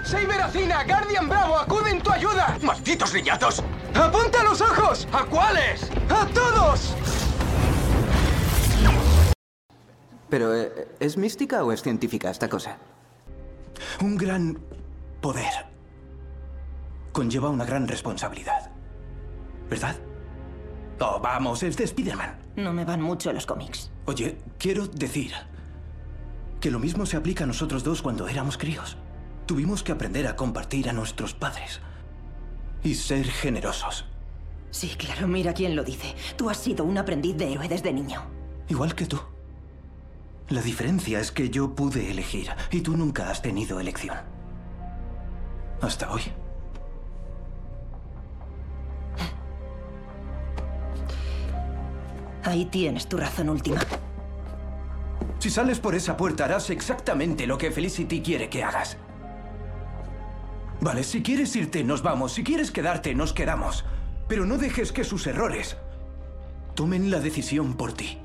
¡Saberacina! ¡Guardian Bravo! ¡Acude en tu ayuda! ¡Malditos niñatos! ¡Apunta los ojos! ¿A cuáles? ¡A todos! ¿Pero es mística o es científica esta cosa? Un gran poder conlleva una gran responsabilidad, ¿verdad? Oh, vamos, es de Spider-Man. No me van mucho los cómics. Oye, quiero decir que lo mismo se aplica a nosotros dos cuando éramos críos. Tuvimos que aprender a compartir a nuestros padres y ser generosos. Sí, claro, mira quién lo dice. Tú has sido un aprendiz de héroe desde niño. Igual que tú. La diferencia es que yo pude elegir y tú nunca has tenido elección. Hasta hoy. Ahí tienes tu razón última. Si sales por esa puerta harás exactamente lo que Felicity quiere que hagas. Vale, si quieres irte, nos vamos. Si quieres quedarte, nos quedamos. Pero no dejes que sus errores tomen la decisión por ti.